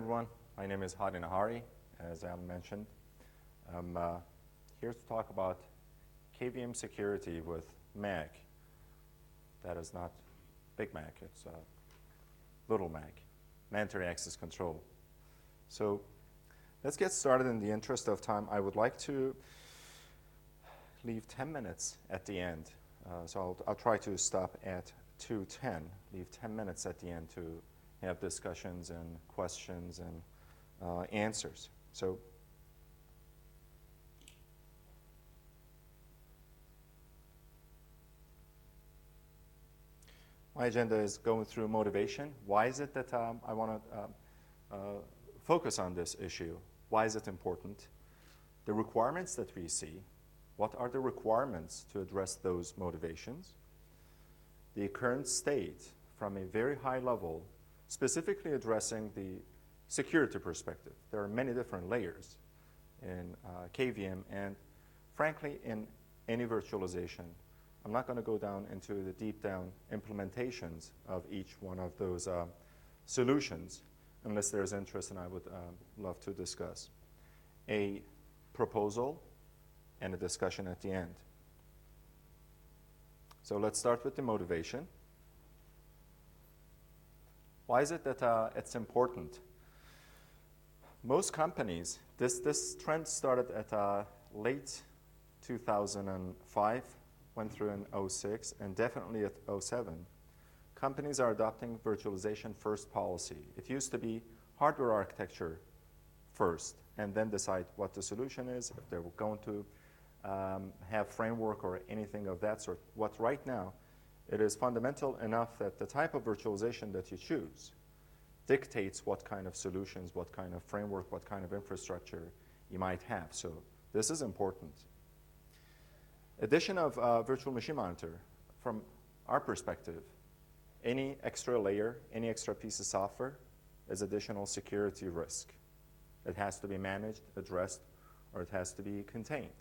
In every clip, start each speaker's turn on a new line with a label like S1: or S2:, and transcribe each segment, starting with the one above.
S1: everyone. My name is Hadi Nahari, as Al mentioned. I'm here to talk about KVM security with Mac. That is not Big Mac, it's Little Mac, mandatory access control. So let's get started. In the interest of time, I would like to leave 10 minutes at the end. So I'll try to stop at 2:10, leave 10 minutes at the end to have discussions and questions and answers. So my agenda is going through motivation. Why is it that I want to focus on this issue? Why is it important? The requirements that we see. What are the requirements to address those motivations? The current state from a very high level, specifically addressing the security perspective. There are many different layers in KVM and frankly in any virtualization. I'm not going to go down into the deep down implementations of each one of those solutions unless there's interest, and I would love to discuss. A proposal and a discussion at the end. So let's start with the motivation. Why is it that it's important? Most companies, this trend started at late 2005, went through in 2006, and definitely at 2007. Companies are adopting virtualization first policy. It used to be hardware architecture first, and then decide what the solution is, if they were going to have framework or anything of that sort. What right now, it is fundamental enough that the type of virtualization that you choose dictates what kind of solutions, what kind of framework, what kind of infrastructure you might have. So this is important. Addition of virtual machine monitor, from our perspective, any extra layer, any extra piece of software is additional security risk. It has to be managed, addressed, or it has to be contained.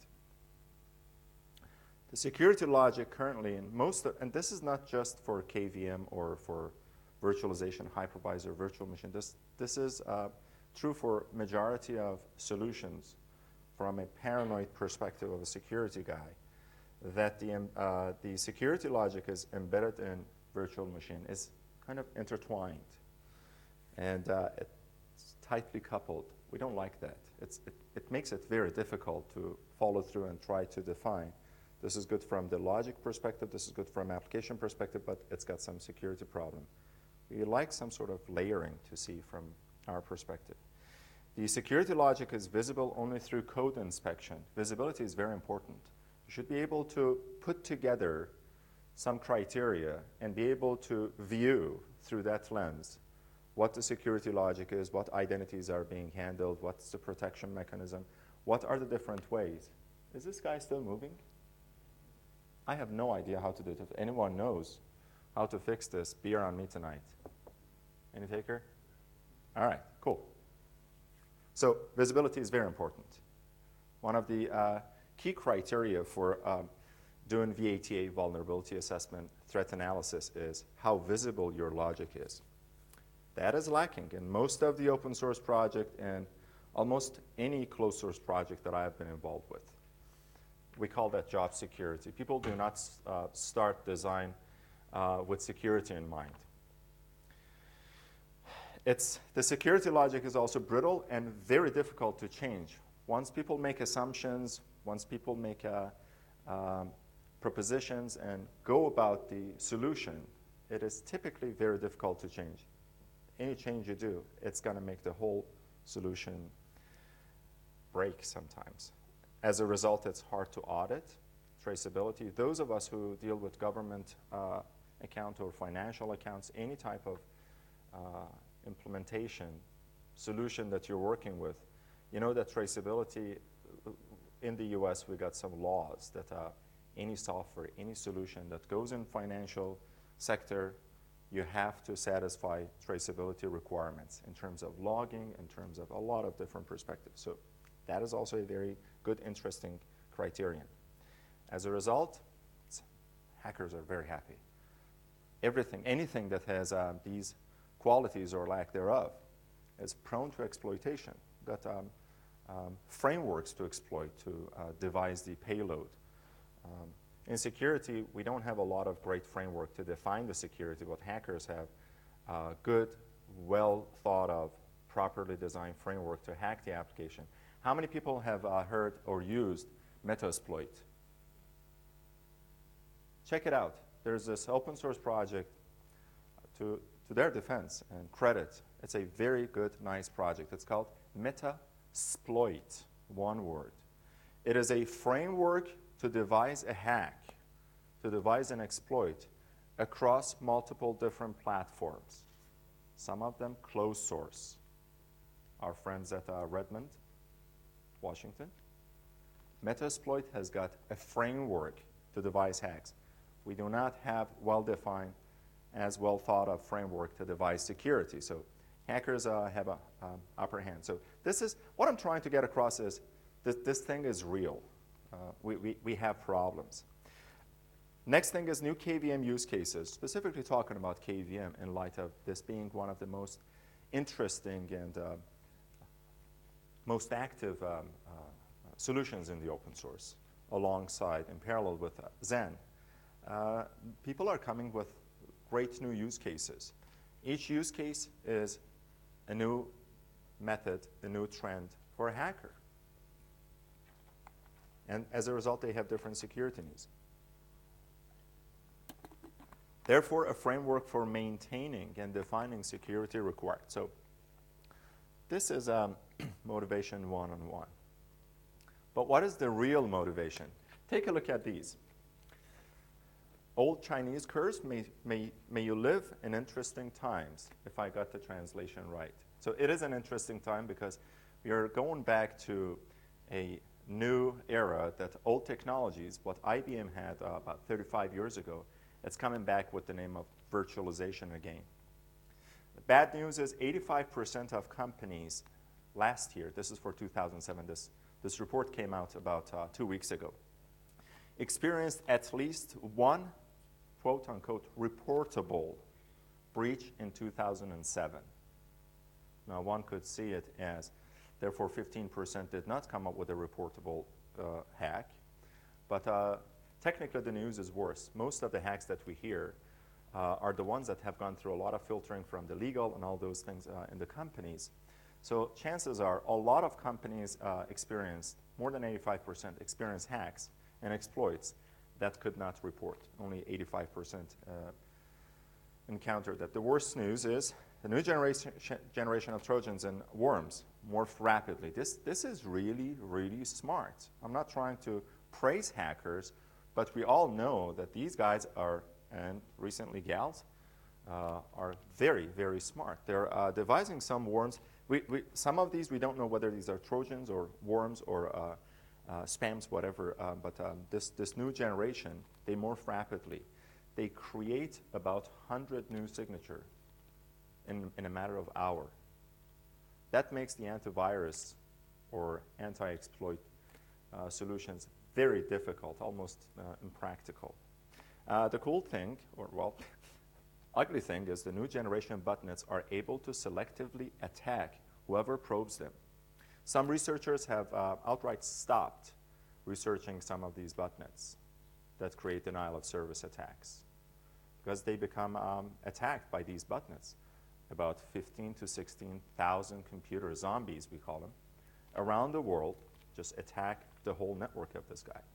S1: The security logic currently in most, and this is not just for KVM or for virtualization, hypervisor, virtual machine. This is true for majority of solutions from a paranoid perspective of a security guy, that the security logic is embedded in virtual machine, is kind of intertwined, and it's tightly coupled. We don't like that. It makes it very difficult to follow through and try to define. This is good from the logic perspective, this is good from application perspective, but it's got some security problem. We like some sort of layering to see from our perspective. The security logic is visible only through code inspection. Visibility is very important. You should be able to put together some criteria and be able to view through that lens what the security logic is, what identities are being handled, what's the protection mechanism, what are the different ways. Is this guy still moving? I have no idea how to do it. If anyone knows how to fix this, beer on me tonight. Any taker? All right, cool. So visibility is very important. One of the key criteria for doing VATA, vulnerability assessment, threat analysis, is how visible your logic is. That is lacking in most of the open source project and almost any closed source project that I have been involved with. We call that job security. People do not start design with security in mind. The security logic is also brittle and very difficult to change. Once people make assumptions, once people make propositions and go about the solution, it is typically very difficult to change. Any change you do, it's going to make the whole solution break sometimes. As a result, it's hard to audit. Traceability, those of us who deal with government account or financial accounts, any type of implementation solution that you're working with, you know that traceability, in the US, we got some laws that any software, any solution that goes in financial sector, you have to satisfy traceability requirements in terms of logging, in terms of a lot of different perspectives. So that is also a very good, interesting criterion. As a result, hackers are very happy. Anything that has these qualities or lack thereof is prone to exploitation, got frameworks to exploit, to devise the payload. In security, we don't have a lot of great framework to define the security, but hackers have good, well thought of, properly designed framework to hack the application. How many people have heard or used Metasploit? Check it out. There's this open source project to their defense and credit. It's a very good, nice project. It's called Metasploit, one word. It is a framework to devise a hack, to devise an exploit across multiple different platforms. Some of them closed source. Our friends at Redmond, Washington. Metasploit has got a framework to devise hacks. We do not have well-defined, as well thought of framework to devise security. So hackers have an upper hand. So this is, what I'm trying to get across is this thing is real. We have problems. Next thing is new KVM use cases, specifically talking about KVM in light of this being one of the most interesting and most active solutions in the open source, alongside, in parallel with Xen. People are coming with great new use cases. Each use case is a new method, a new trend for a hacker. And as a result, they have different security needs. Therefore, a framework for maintaining and defining security required. So this is motivation one-on-one. But what is the real motivation? Take a look at these. Old Chinese curse, may you live in interesting times, if I got the translation right. So it is an interesting time because we are going back to a new era that old technologies, what IBM had about 35 years ago, it's coming back with the name of virtualization again. The bad news is 85% of companies last year, this is for 2007, this report came out about 2 weeks ago, experienced at least one quote-unquote reportable breach in 2007. Now, one could see it as, therefore, 15% did not come up with a reportable hack. But technically, the news is worse. Most of the hacks that we hear are the ones that have gone through a lot of filtering from the legal and all those things in the companies. So chances are a lot of companies experienced, more than 85% experienced hacks and exploits that could not report. Only 85% encountered that. The worst news is the new generation of Trojans and worms morph rapidly. This is really, really smart. I'm not trying to praise hackers, but we all know that these guys are, and recently gals, are very, very smart. They're devising some worms. Some of these, we don't know whether these are Trojans or worms or spams, whatever, but this new generation, they morph rapidly. They create about 100 new signatures in a matter of hours. That makes the antivirus or anti-exploit solutions very difficult, almost impractical. The cool thing, or well, ugly thing, is the new generation botnets are able to selectively attack whoever probes them. Some researchers have outright stopped researching some of these botnets that create denial of service attacks because they become attacked by these botnets. About 15 to 16,000 computer zombies, we call them, around the world just attack the whole network of this guy.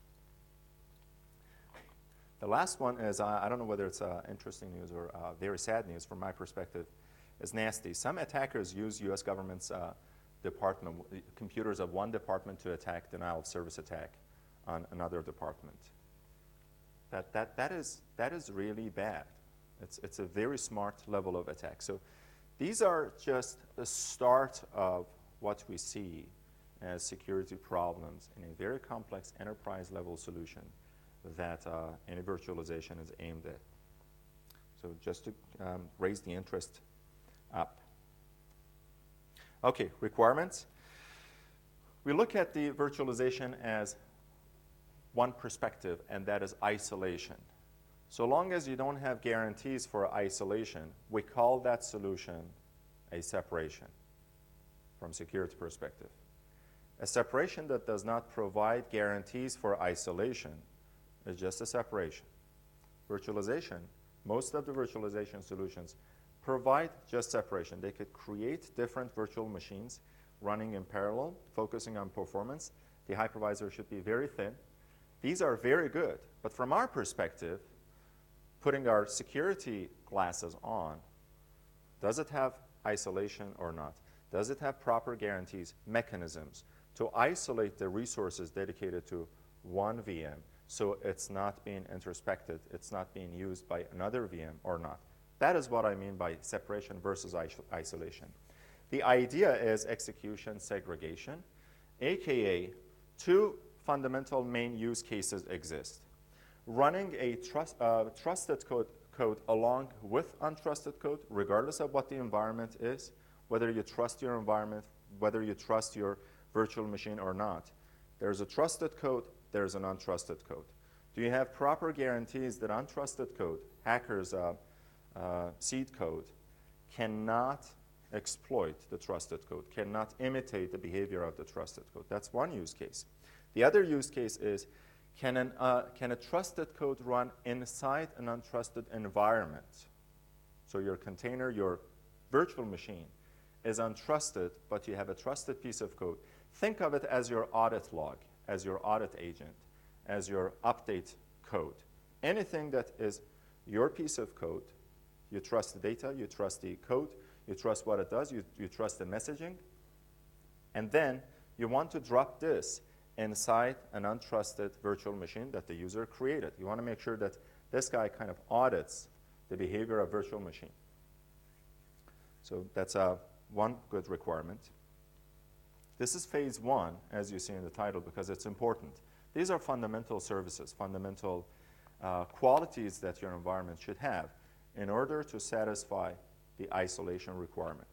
S1: The last one is, I don't know whether it's interesting news or very sad news from my perspective, is nasty. Some attackers use US government's department, computers of one department to attack denial of service attack on another department. That is really bad. It's a very smart level of attack. So these are just the start of what we see as security problems in a very complex enterprise level solution that any virtualization is aimed at. So just to raise the interest up. Okay, requirements. We look at the virtualization as one perspective, and that is isolation. So long as you don't have guarantees for isolation, we call that solution a separation. from security perspective. A separation that does not provide guarantees for isolation is just a separation. Virtualization, most of the virtualization solutions provide just separation. They could create different virtual machines running in parallel, focusing on performance. The hypervisor should be very thin. These are very good, but from our perspective, putting our security glasses on, does it have isolation or not? Does it have proper guarantees, mechanisms to isolate the resources dedicated to one VM so it's not being introspected, it's not being used by another VM or not? That is what I mean by separation versus isolation. The idea is execution segregation, AKA two fundamental main use cases exist. Running a trusted code along with untrusted code, regardless of what the environment is, whether you trust your environment, whether you trust your virtual machine or not. There's a trusted code, there's an untrusted code. Do you have proper guarantees that untrusted code, hackers' seed code, cannot exploit the trusted code, cannot imitate the behavior of the trusted code? That's one use case. The other use case is, can a trusted code run inside an untrusted environment? So your container, your virtual machine is untrusted, but you have a trusted piece of code. Think of it as your audit log, as your audit agent, as your update code. Anything that is your piece of code, you trust the data, you trust the code, you trust what it does, you trust the messaging, and then you want to drop this inside an untrusted virtual machine that the user created. You want to make sure that this guy kind of audits the behavior of virtual machine. So that's one good requirement. This is phase one, as you see in the title, because it's important. These are fundamental services, fundamental qualities that your environment should have in order to satisfy the isolation requirement.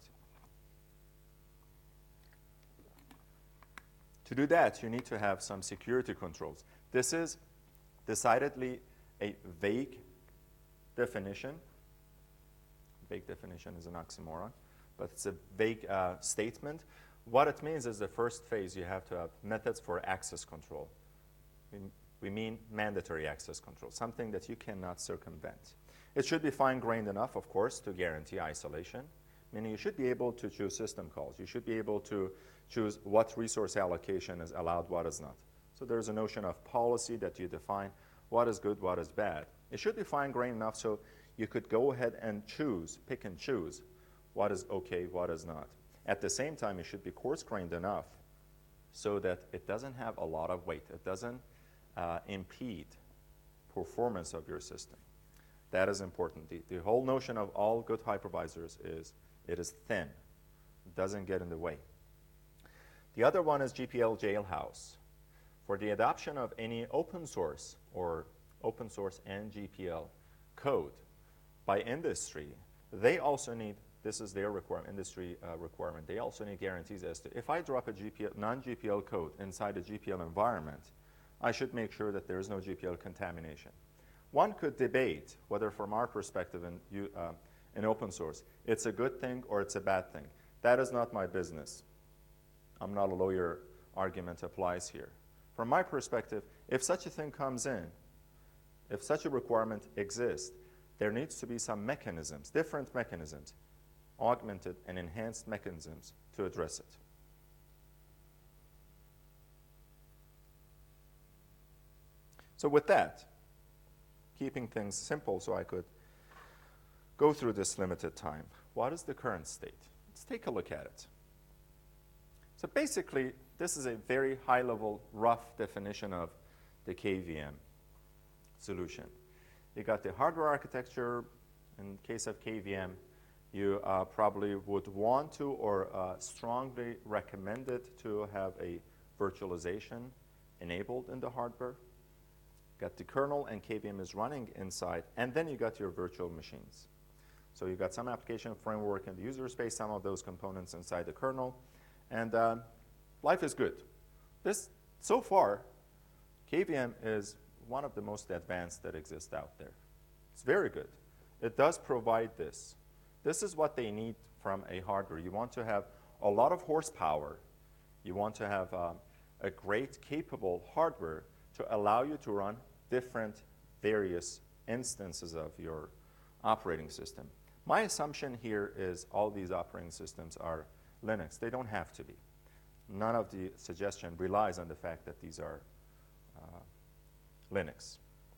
S1: To do that, you need to have some security controls. This is decidedly a vague definition. Vague definition is an oxymoron, but it's a vague statement. What it means is the first phase, you have to have methods for access control. We mean mandatory access control, something that you cannot circumvent. It should be fine-grained enough, of course, to guarantee isolation, meaning you should be able to choose system calls. You should be able to choose what resource allocation is allowed, what is not. So there's a notion of policy that you define what is good, what is bad. It should be fine-grained enough so you could go ahead and choose, pick and choose what is okay, what is not. At the same time, it should be coarse-grained enough so that it doesn't have a lot of weight. It doesn't impede performance of your system. That is important. The whole notion of all good hypervisors is it is thin. It doesn't get in the way. The other one is GPL Jailhouse. For the adoption of any open source or open source and GPL code by industry, they also need, this is their requirement, industry requirement, they also need guarantees as to if I drop a non-GPL code inside a GPL environment, I should make sure that there is no GPL contamination. One could debate whether from our perspective in open source, it's a good thing or it's a bad thing. That is not my business. I'm not a lawyer, argument applies here. From my perspective, if such a thing comes in, if such a requirement exists, there needs to be some mechanisms, different mechanisms, augmented and enhanced mechanisms to address it. So with that, keeping things simple so I could go through this limited time, what is the current state? Let's take a look at it. So basically, this is a very high-level, rough definition of the KVM solution. You got the hardware architecture. In case of KVM, you probably would want to or strongly recommend it to have a virtualization enabled in the hardware. Got the kernel and KVM is running inside, and then you got your virtual machines. So you got some application framework in the user space, some of those components inside the kernel, and life is good. This, so far, KVM is one of the most advanced that exists out there. It's very good. It does provide this. This is what they need from a hardware. You want to have a lot of horsepower. You want to have a great capable hardware to allow you to run different various instances of your operating system. My assumption here is all these operating systems are Linux. They don't have to be. None of the suggestion relies on the fact that these are Linux.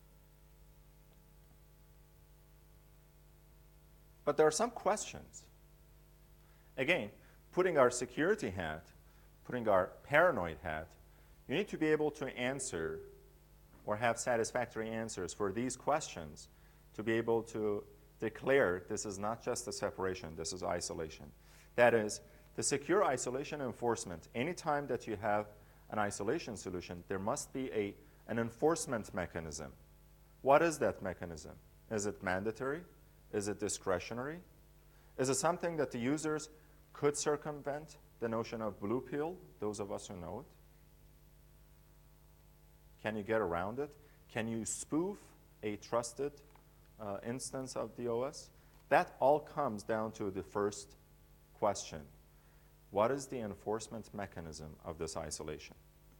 S1: But there are some questions. Again, putting our security hat, putting our paranoid hat, you need to be able to answer or have satisfactory answers for these questions to be able to declare this is not just a separation, this is isolation. That is, the secure isolation enforcement, anytime that you have an isolation solution, there must be an enforcement mechanism. What is that mechanism? Is it mandatory? Is it discretionary? Is it something that the users could circumvent? The notion of blue pill, those of us who know it. Can you get around it? Can you spoof a trusted instance of the OS? That all comes down to the first question. What is the enforcement mechanism of this isolation?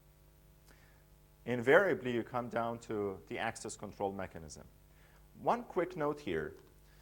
S1: Invariably, you come down to the access control mechanism. One quick note here.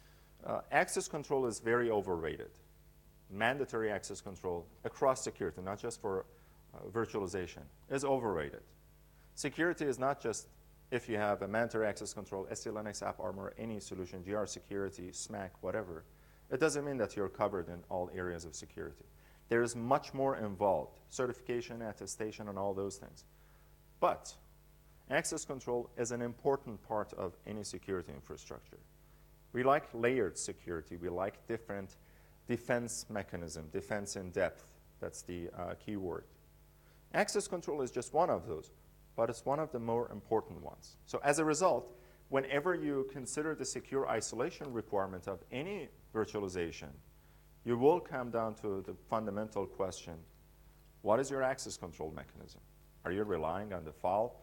S1: Access control is very overrated. Mandatory access control across security, not just for virtualization, is overrated. Security is not just if you have a mandatory access control, SE/Linux, AppArmor, any solution, GR security, SMAC, whatever. It doesn't mean that you're covered in all areas of security. There is much more involved, certification, attestation, and all those things. But access control is an important part of any security infrastructure. We like layered security. We like different defense mechanism, defense in depth. That's the key word. Access control is just one of those, but it's one of the more important ones. So as a result, whenever you consider the secure isolation requirement of any virtualization, you will come down to the fundamental question, what is your access control mechanism? Are you relying on the file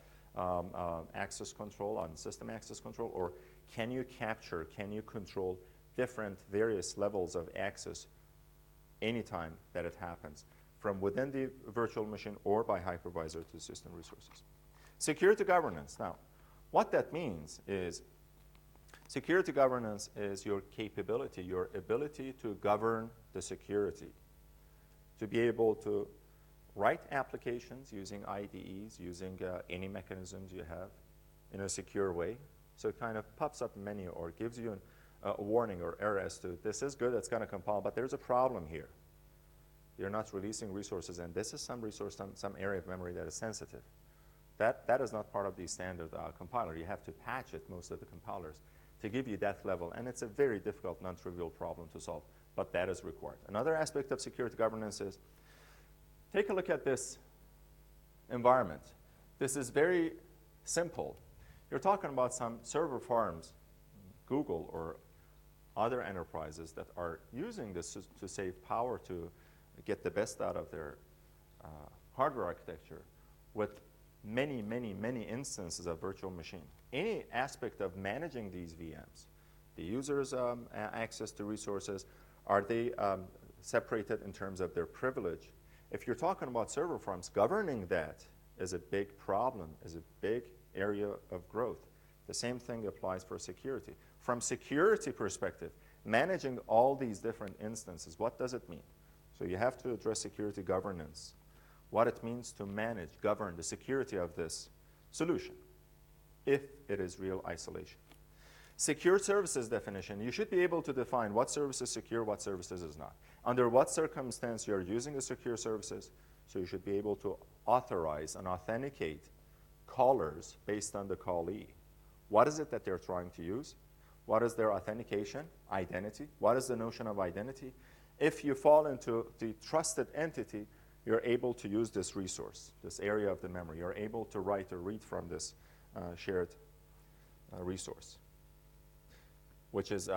S1: access control, on system access control, or can you capture, can you control different various levels of access anytime that it happens from within the virtual machine or by hypervisor to system resources? Security governance. Now, what that means is security governance is your capability, your ability to govern the security, to be able to write applications using IDEs, using any mechanisms you have in a secure way. So it kind of pops up a menu or gives you a warning or error as to this is good, it's going to compile, but there's a problem here. You're not releasing resources, and this is some resource, some area of memory that is sensitive. That is not part of the standard compiler. You have to patch it, most of the compilers, to give you that level, and it's a very difficult, non-trivial problem to solve, but that is required. Another aspect of security governance is take a look at this environment. This is very simple. You're talking about some server farms, Google or other enterprises that are using this to save power, to get the best out of their hardware architecture with many, many, many instances of virtual machine. Any aspect of managing these VMs, the user's access to resources, are they separated in terms of their privilege? If you're talking about server farms, governing that is a big problem, is a big area of growth. The same thing applies for security. From security perspective, managing all these different instances, what does it mean? So you have to address security governance, what it means to manage, govern the security of this solution, if it is real isolation. Secure services definition, you should be able to define what service is secure, what services is not. Under what circumstance you're using the secure services, so you should be able to authorize and authenticate callers based on the callee. What is it that they're trying to use? What is their authentication, identity? What is the notion of identity? If you fall into the trusted entity, you're able to use this resource, this area of the memory. You're able to write or read from this shared resource, which is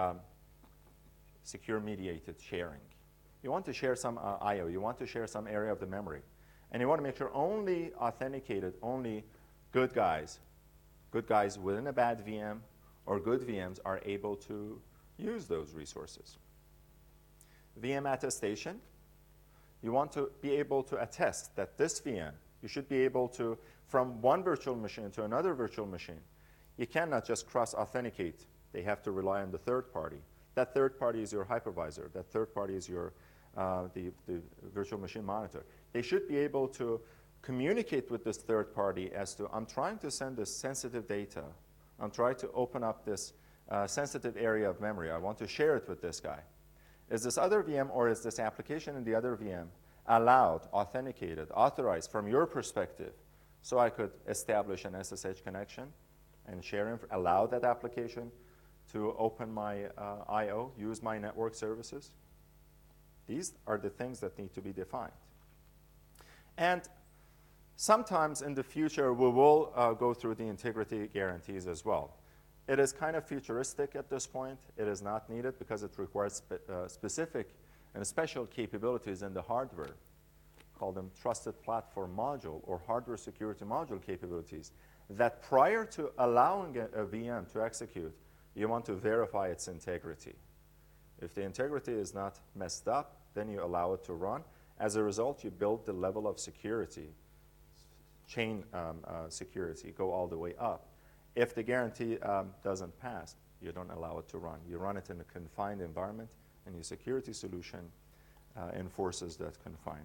S1: secure mediated sharing. You want to share some I/O. You want to share some area of the memory. And you want to make sure only authenticated, only good guys within a bad VM or good VMs are able to use those resources. VM attestation. You want to be able to attest that this VM, you should be able to, from one virtual machine to another virtual machine, you cannot just cross-authenticate. They have to rely on the third party. That third party is your hypervisor. That third party is your the virtual machine monitor. They should be able to communicate with this third party as to, I'm trying to send this sensitive data. I'm trying to open up this sensitive area of memory. I want to share it with this guy. Is this other VM or is this application in the other VM allowed, authenticated, authorized from your perspective, so I could establish an SSH connection and allow that application to open my I/O, use my network services? These are the things that need to be defined. And sometimes in the future, we will go through the integrity guarantees as well. It is kind of futuristic at this point. It is not needed because it requires specific and special capabilities in the hardware, call them trusted platform module or hardware security module capabilities, that prior to allowing a VM to execute, you want to verify its integrity. If the integrity is not messed up, then you allow it to run. As a result, you build the level of security, chain security, go all the way up. If the guarantee doesn't pass, you don't allow it to run. You run it in a confined environment, and your security solution enforces that confinement.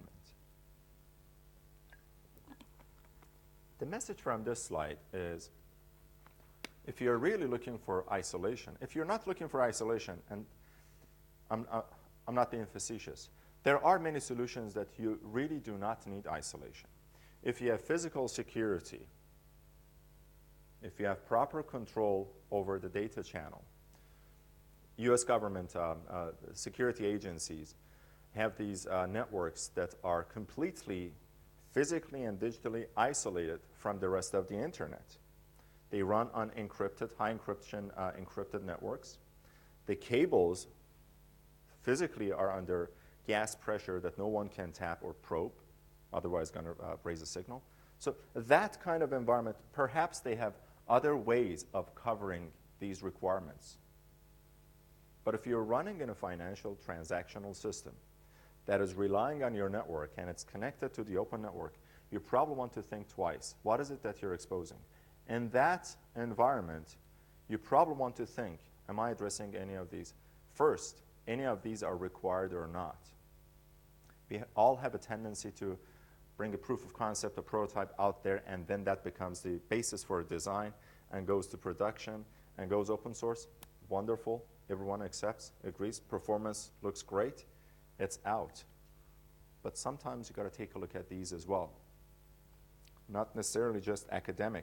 S1: The message from this slide is, if you're really looking for isolation, if you're not looking for isolation, and I'm not being facetious, there are many solutions that you really do not need isolation. If you have physical security, if you have proper control over the data channel, US government security agencies have these networks that are completely physically and digitally isolated from the rest of the internet. They run on encrypted, high encryption encrypted networks. The cables physically are under gas pressure that no one can tap or probe, otherwise going to raise a signal. So that kind of environment, perhaps they have other ways of covering these requirements. But if you're running in a financial transactional system that is relying on your network and it's connected to the open network, you probably want to think twice. What is it that you're exposing? In that environment, you probably want to think, am I addressing any of these? First, any of these are required or not. We all have a tendency to bring a proof of concept, a prototype out there, and then that becomes the basis for a design and goes to production and goes open source. Wonderful. Everyone accepts, agrees. Performance looks great. It's out. But sometimes you got to take a look at these as well. Not necessarily just academic.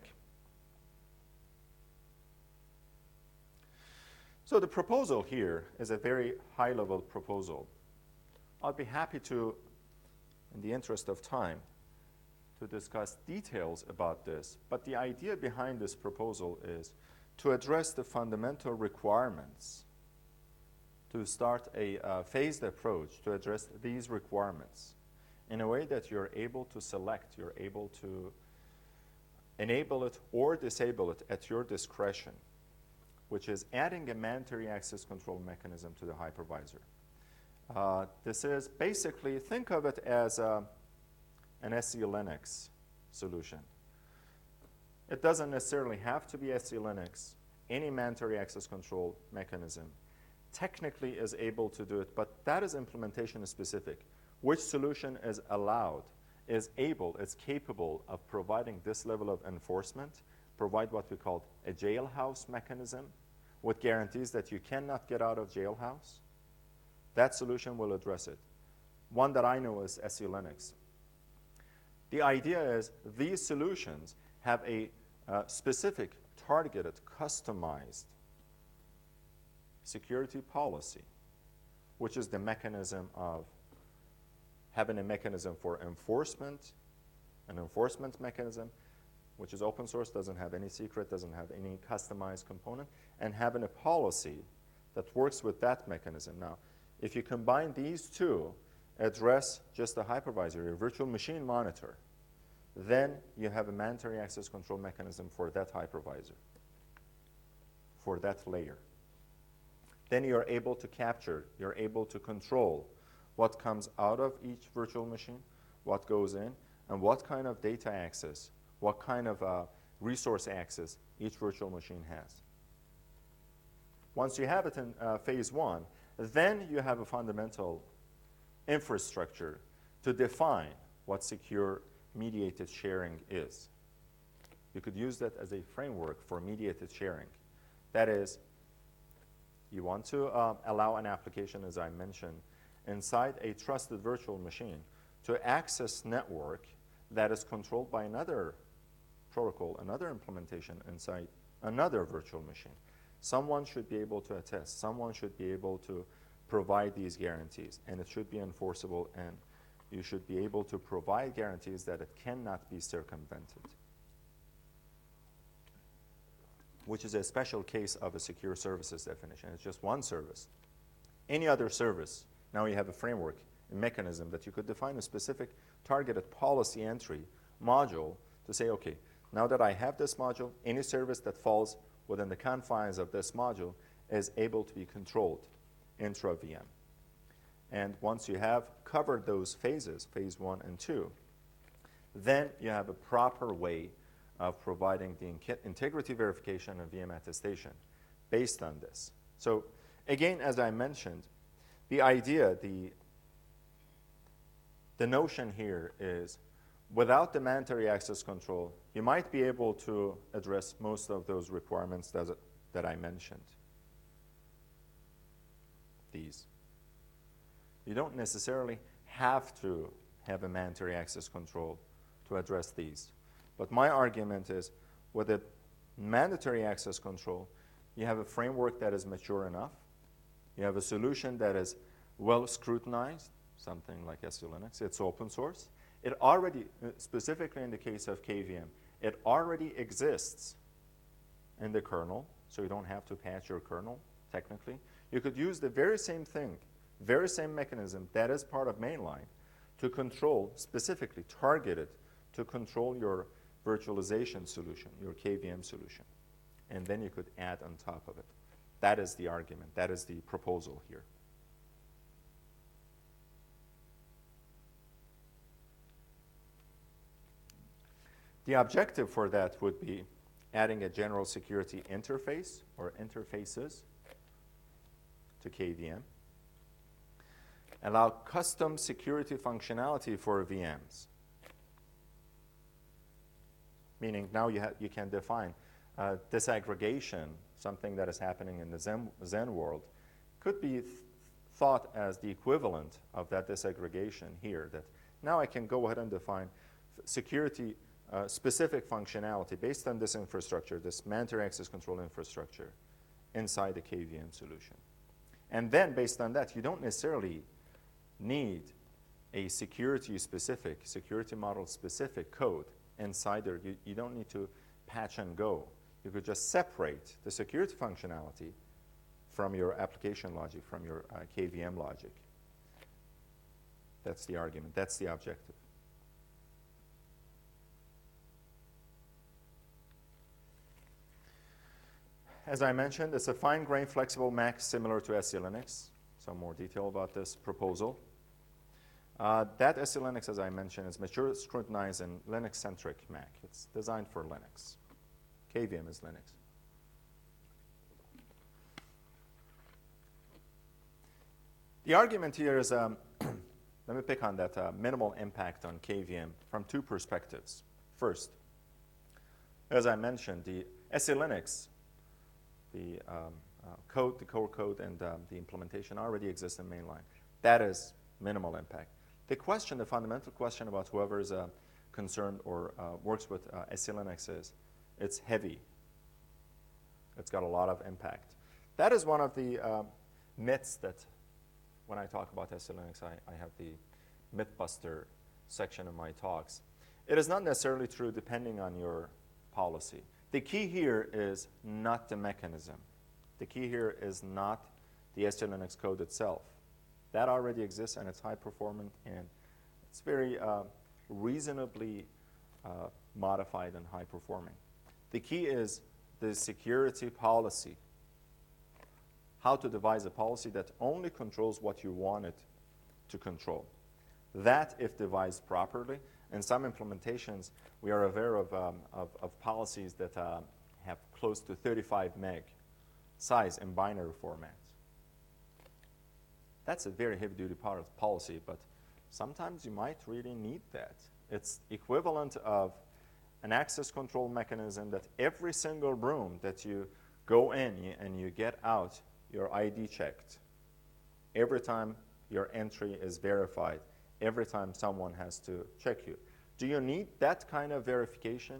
S1: So the proposal here is a very high-level proposal. I'll be happy to, in the interest of time, to discuss details about this. But the idea behind this proposal is to address the fundamental requirements, to start a phased approach to address these requirements in a way that you're able to select, you're able to enable it or disable it at your discretion, which is adding a mandatory access control mechanism to the hypervisor. This is basically, think of it as an SE Linux solution. It doesn't necessarily have to be SE Linux. Any mandatory access control mechanism technically is able to do it, but that is implementation specific. Which solution is allowed, is able, is capable of providing this level of enforcement, provide what we call a jailhouse mechanism with guarantees that you cannot get out of jailhouse? That solution will address it. One that I know is SE Linux. The idea is these solutions have a specific, targeted, customized security policy, which is the mechanism of having a mechanism for enforcement, an enforcement mechanism, which is open source, doesn't have any secret, doesn't have any customized component, and having a policy that works with that mechanism. Now, if you combine these two, address just a hypervisor, a virtual machine monitor, then you have a mandatory access control mechanism for that hypervisor, for that layer. Then you're able to capture, you're able to control what comes out of each virtual machine, what goes in, and what kind of data access, what kind of resource access each virtual machine has. Once you have it in phase one, then you have a fundamental infrastructure to define what secure mediated sharing is. You could use that as a framework for mediated sharing. That is, you want to allow an application, as I mentioned, inside a trusted virtual machine to access network that is controlled by another protocol, another implementation inside another virtual machine. Someone should be able to attest. Someone should be able to provide these guarantees, and it should be enforceable, and you should be able to provide guarantees that it cannot be circumvented, which is a special case of a secure services definition. It's just one service. Any other service, now you have a framework, a mechanism that you could define a specific targeted policy entry module to say, okay, now that I have this module, any service that falls within the confines of this module is able to be controlled intra-VM. And once you have covered those phases, phase 1 and 2, then you have a proper way of providing the integrity verification and VM attestation based on this. So again, as I mentioned, the idea, the notion here is without the mandatory access control, you might be able to address most of those requirements that I mentioned. These. You don't necessarily have to have a mandatory access control to address these. But my argument is with a mandatory access control, you have a framework that is mature enough. You have a solution that is well scrutinized, something like SELinux. It's open source. It already, specifically in the case of KVM, it already exists in the kernel, so you don't have to patch your kernel, technically. You could use the very same thing, very same mechanism that is part of mainline to control, specifically targeted, to control your virtualization solution, your KVM solution. And then you could add on top of it. That is the argument. That is the proposal here. The objective for that would be adding a general security interface or interfaces to KVM. Allow custom security functionality for VMs. Meaning now you can define disaggregation, something that is happening in the Zen world, could be thought as the equivalent of that disaggregation here, that now I can go ahead and define security specific functionality based on this infrastructure, this mandatory access control infrastructure inside the KVM solution. And then based on that, you don't necessarily need a security model specific code inside there. You don't need to patch and go. You could just separate the security functionality from your application logic, from your KVM logic. That's the argument. That's the objective. As I mentioned, it's a fine-grained flexible Mac similar to SELinux. Some more detail about this proposal. That SELinux, as I mentioned, is mature, scrutinized, and Linux-centric Mac. It's designed for Linux. KVM is Linux. The argument here is, let me pick on that minimal impact on KVM from two perspectives. First, as I mentioned, the SELinux, the code, the core code, and the implementation already exists in mainline. That is minimal impact. The question, the fundamental question about whoever is concerned or works with SELinux is, it's heavy. It's got a lot of impact. That is one of the myths that when I talk about SELinux, I have the Mythbuster section of my talks. It is not necessarily true depending on your policy. The key here is not the mechanism. The key here is not the SELinux code itself. That already exists, and it's high performant, and it's very reasonably modified and high performing. The key is the security policy. How to devise a policy that only controls what you want it to control. That, if devised properly, in some implementations, we are aware of policies that have close to 35 meg size in binary formats. That's a very heavy-duty policy, but sometimes you might really need that. It's equivalent of an access control mechanism that every single room that you go in and you get out, your ID checked. Every time your entry is verified, every time someone has to check you. Do you need that kind of verification?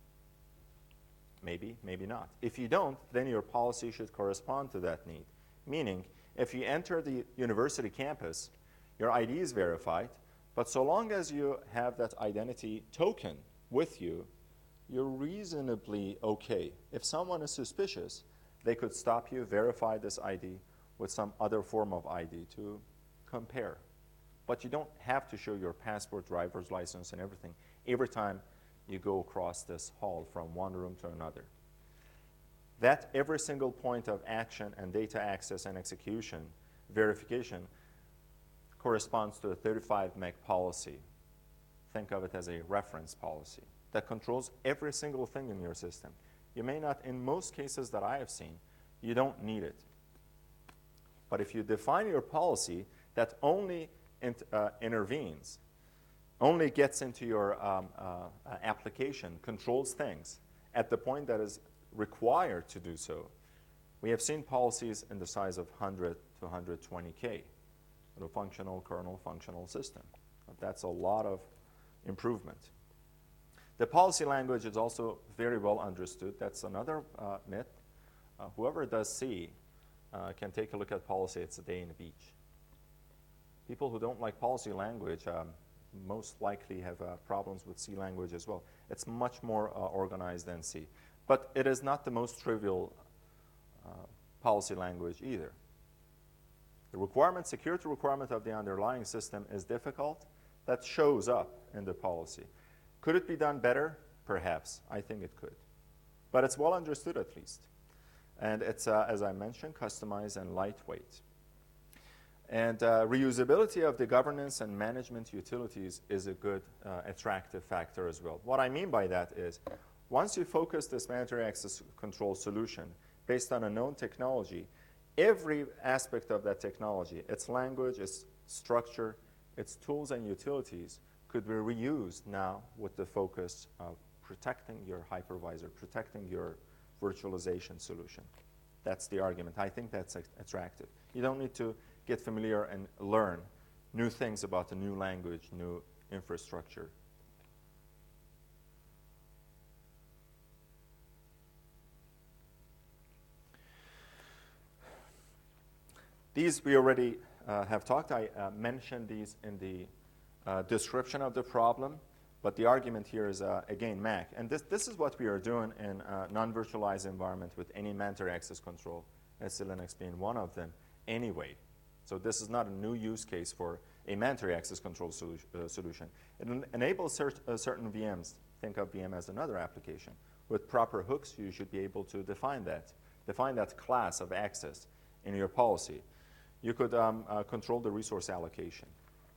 S1: Maybe, maybe not. If you don't, then your policy should correspond to that need. Meaning, if you enter the university campus, your ID is verified, but so long as you have that identity token with you, you're reasonably okay. If someone is suspicious, they could stop you, verify this ID with some other form of ID to compare. But you don't have to show your passport, driver's license, and everything every time you go across this hall from one room to another. That every single point of action and data access and execution verification corresponds to a 35 meg policy. Think of it as a reference policy that controls every single thing in your system. You may not, in most cases that I have seen, you don't need it. But if you define your policy that only intervenes, only gets into your application, controls things at the point that is required to do so, we have seen policies in the size of 100 to 120K, a functional kernel, functional system. That's a lot of improvement. The policy language is also very well understood. That's another myth. Whoever does C can take a look at policy. It's a day in the beach. People who don't like policy language most likely have problems with C language as well. It's much more organized than C. But it is not the most trivial policy language either. The requirement, security requirement of the underlying system is difficult. That shows up in the policy. Could it be done better? Perhaps. I think it could. But it's well understood at least. And it's, as I mentioned, customized and lightweight. And reusability of the governance and management utilities is a good attractive factor as well. What I mean by that is, once you focus this mandatory access control solution based on a known technology, every aspect of that technology, its language, its structure, its tools and utilities, could be reused now with the focus of protecting your hypervisor, protecting your virtualization solution. That's the argument. I think that's attractive. You don't need to get familiar and learn new things about the new language, new infrastructure. These we already have talked. I mentioned these in the description of the problem, but the argument here is, again, MAC. And this is what we are doing in a non-virtualized environment with any mandatory access control, SE Linux being one of them, anyway. So this is not a new use case for a mandatory access control solution. It enables certain VMs. Think of VM as another application. With proper hooks, you should be able to define that class of access in your policy. You could control the resource allocation.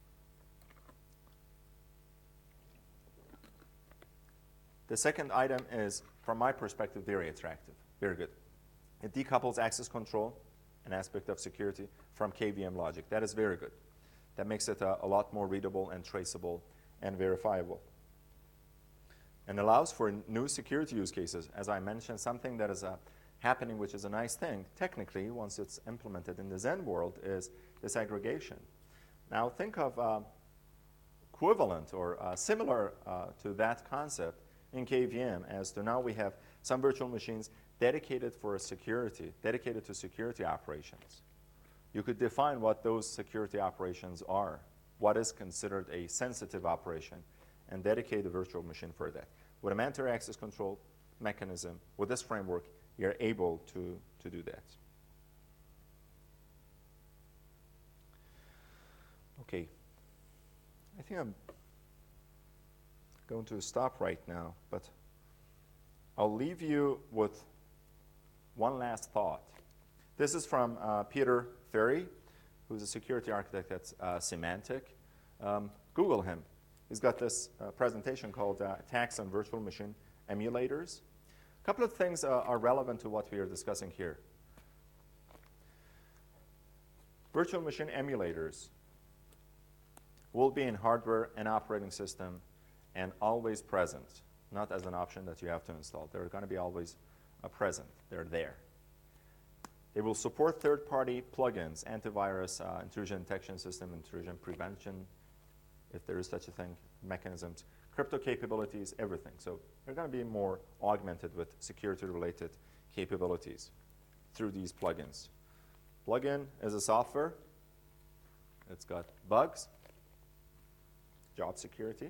S1: The second item is, from my perspective, very attractive, very good. It decouples access control, an aspect of security, from KVM logic. That is very good. That makes it a lot more readable and traceable and verifiable. And allows for new security use cases. As I mentioned, something that is happening, which is a nice thing, technically, once it's implemented in the Zen world, is disaggregation. Now think of equivalent or similar to that concept in KVM, as to now we have some virtual machines dedicated for security, dedicated to security operations. You could define what those security operations are, what is considered a sensitive operation, and dedicate a virtual machine for that. With a mandatory access control mechanism, with this framework, you're able to do that. Okay. I think I'm going to stop right now, but I'll leave you with one last thought. This is from Peter Ferry, who's a security architect at Symantec. Google him. He's got this presentation called Attacks on Virtual Machine Emulators. A couple of things are relevant to what we are discussing here. Virtual machine emulators will be in hardware and operating system and always present, not as an option that you have to install. They're going to be always present. They're there. They will support third-party plugins, antivirus, intrusion detection system, intrusion prevention, if there is such a thing, mechanisms, crypto capabilities, everything. So they're going to be more augmented with security-related capabilities through these plugins. Plugin is a software. It's got bugs, job security,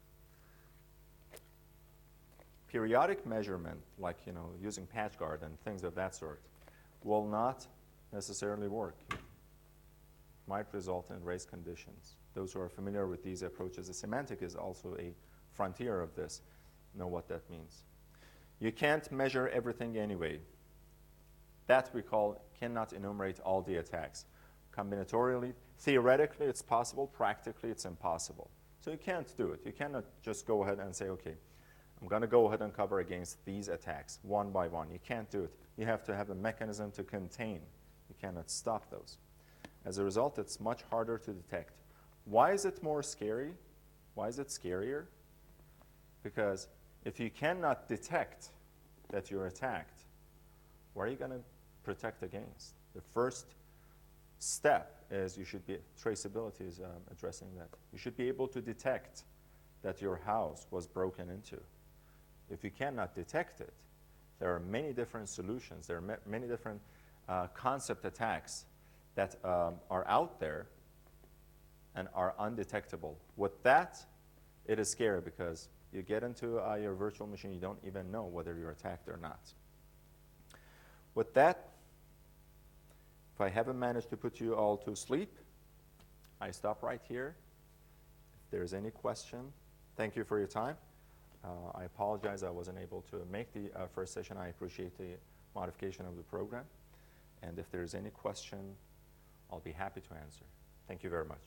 S1: periodic measurement, like using PatchGuard and things of that sort, will not necessarily work. Might result in race conditions. Those who are familiar with these approaches, the Symantec is also a frontier of this, know what that means. You can't measure everything anyway. That we call cannot enumerate all the attacks. Combinatorially, theoretically it's possible, practically it's impossible. So you can't do it. You cannot just go ahead and say, okay, I'm going to go ahead and cover against these attacks one by one. You can't do it. You have to have a mechanism to contain. You cannot stop those. As a result, it's much harder to detect. Why is it more scary? Why is it scarier? Because if you cannot detect that you're attacked, what are you going to protect against? The first step is you should be, traceability is addressing that. You should be able to detect that your house was broken into. If you cannot detect it, there are many different solutions. There are many different concept attacks that are out there and are undetectable. With that, it is scary because you get into your virtual machine, you don't even know whether you're attacked or not. With that, if I haven't managed to put you all to sleep, I stop right here. If there's any question, thank you for your time. I apologize I wasn't able to make the first session. I appreciate the modification of the program. And if there's any question, I'll be happy to answer. Thank you very much.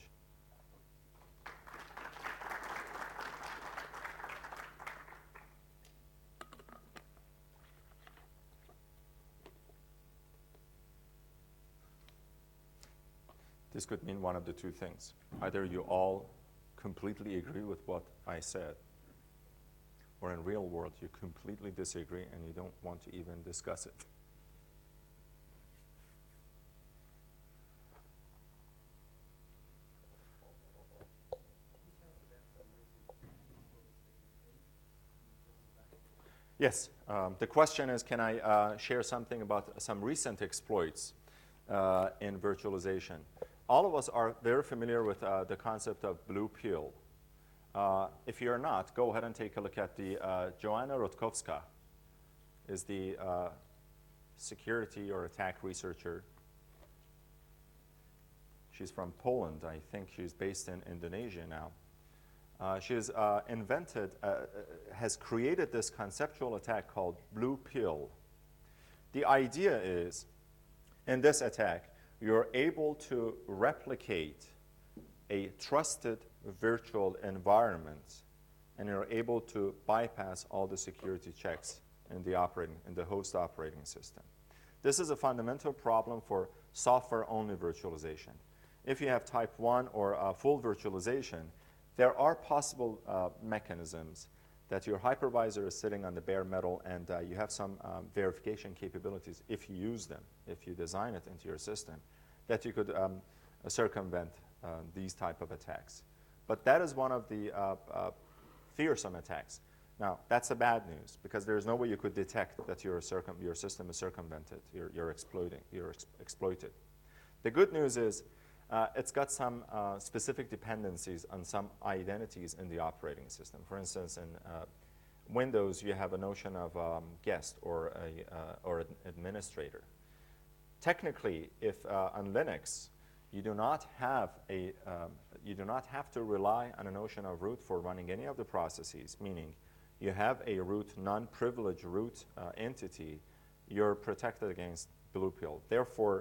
S1: This could mean one of the two things. Either you all completely agree with what I said, or in real world you completely disagree and you don't want to even discuss it. Yes, the question is, can I share something about some recent exploits in virtualization? All of us are very familiar with the concept of blue pill. If you're not, go ahead and take a look at the Joanna Rutkowska is the security or attack researcher. She's from Poland. I think she's based in Indonesia now. She's has created this conceptual attack called blue pill. The idea is, in this attack, you're able to replicate a trusted virtual environment, and you're able to bypass all the security checks in the host operating system. This is a fundamental problem for software-only virtualization. If you have type 1 or full virtualization, there are possible mechanisms that your hypervisor is sitting on the bare metal, and you have some verification capabilities if you use them, if you design it into your system, that you could circumvent these type of attacks. But that is one of the fearsome attacks. Now, that's the bad news, because there's no way you could detect that your system is circumvented, you're exploited. The good news is it's got some specific dependencies on some identities in the operating system. For instance, in Windows, you have a notion of guest or an administrator. Technically, if on Linux, you do not have to rely on a notion of root for running any of the processes, meaning you have a root, non-privileged root entity, you're protected against blue pill. Therefore,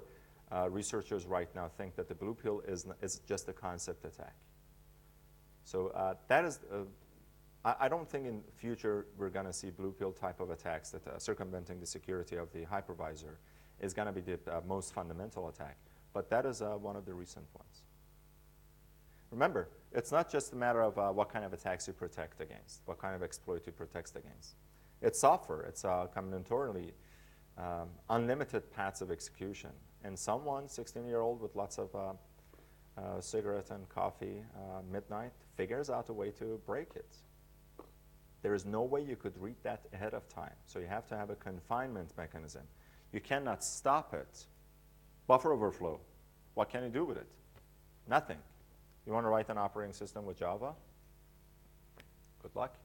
S1: researchers right now think that the blue pill is just a concept attack. So that is, I don't think in the future we're going to see blue pill type of attacks that circumventing the security of the hypervisor is going to be the most fundamental attack. But that is one of the recent ones. Remember, it's not just a matter of what kind of attacks you protect against, what kind of exploit you protect against. It's software. It's combinatorially unlimited paths of execution. And someone, 16-year-old with lots of cigarette and coffee, midnight, figures out a way to break it. There is no way you could read that ahead of time. So you have to have a confinement mechanism. You cannot stop it. Buffer overflow. What can you do with it? Nothing. You want to write an operating system with Java? Good luck.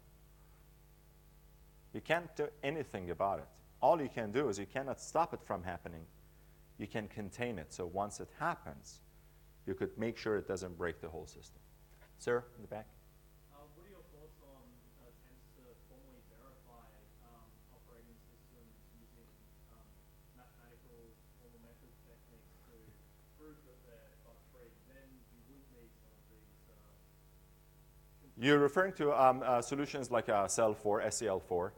S1: You can't do anything about it. All you can do is you cannot stop it from happening. You can contain it. So once it happens, you could make sure it doesn't break the whole system. Sir, in the back.
S2: What are your thoughts on attempts to formally verify operating systems using mathematical formal method techniques to prove that they're bug-free? Then you wouldn't need some of these.
S1: You're referring to solutions like SEL4, SEL4.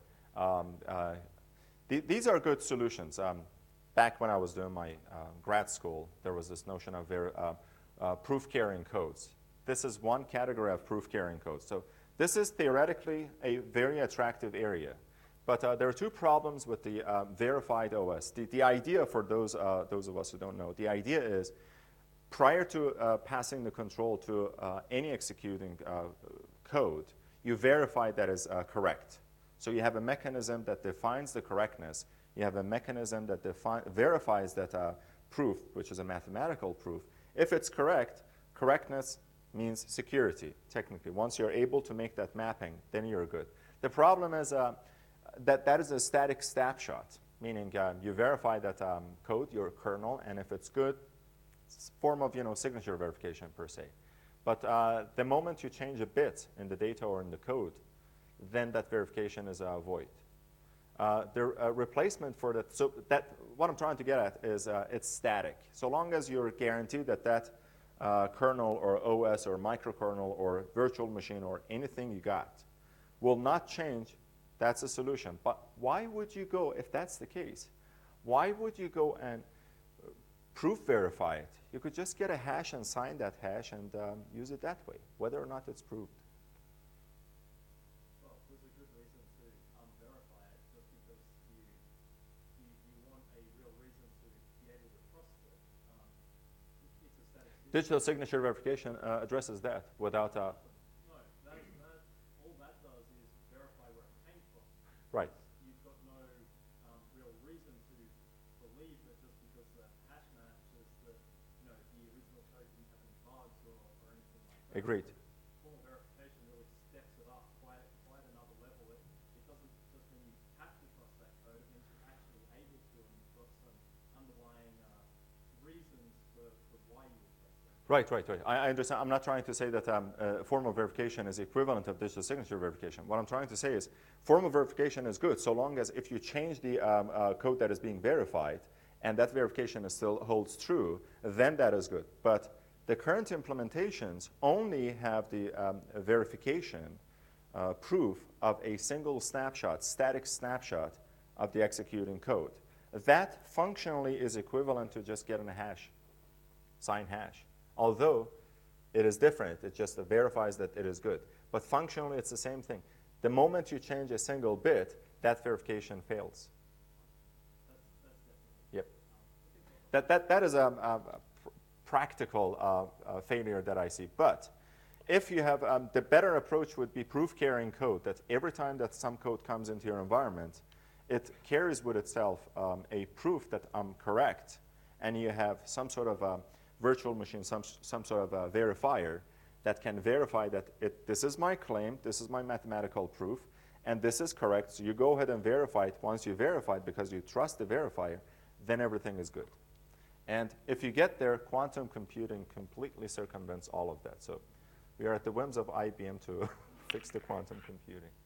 S1: These are good solutions. Back when I was doing my grad school, there was this notion of proof-carrying codes. This is one category of proof-carrying codes. So this is theoretically a very attractive area. But there are two problems with the verified OS. The idea, for those of us who don't know, the idea is prior to passing the control to any executing code, you verify that is correct. So you have a mechanism that defines the correctness. You have a mechanism that verifies that proof, which is a mathematical proof. If it's correct, correctness means security, technically. Once you're able to make that mapping, then you're good. The problem is that is a static snapshot, meaning you verify that code, your kernel, and if it's good, it's a form of signature verification per se. But the moment you change a bit in the data or in the code, then that verification is void. The replacement for that, so that what I'm trying to get at is it's static. So long as you're guaranteed that that kernel or OS or microkernel or virtual machine or anything you got will not change, that's a solution. But why would you go, if that's the case, why would you go and proof verify it? You could just get a hash and sign that hash and use it that way, whether or not it's proved.
S2: Well, there's a good reason to verify it, just because you want a real reason to be able to trust it. It's a static system.
S1: Digital signature verification addresses that without
S2: No, all that does is verify where it came from.
S1: right.
S2: You've got no real reason to believe that just because the hash matches that the original code didn't have any bugs or anything like that.
S1: Agreed.
S2: Formal verification really steps it up quite another level. It doesn't just mean you have to trust that code, it means you're actually able to, and you've got some underlying reasons for why you would trust that.
S1: Right. I understand. I'm not trying to say that formal verification is equivalent of digital signature verification. What I'm trying to say is formal verification is good so long as if you change the code that is being verified and that verification still holds true, then that is good. But the current implementations only have the verification proof of a single snapshot, static snapshot of the executing code. That functionally is equivalent to just getting a hash, sign hash. Although it is different, it just verifies that it is good. But functionally, it's the same thing. The moment you change a single bit, that verification fails. Yep. That is a practical failure that I see. But if you have, the better approach would be proof-carrying code, that every time that some code comes into your environment, it carries with itself a proof that I'm correct, and you have some sort of virtual machine, some sort of verifier that can verify that this is my claim, this is my mathematical proof, and this is correct. So you go ahead and verify it. Once you verify it because you trust the verifier, then everything is good. And if you get there, quantum computing completely circumvents all of that. So we are at the whims of IBM to fix the quantum computing.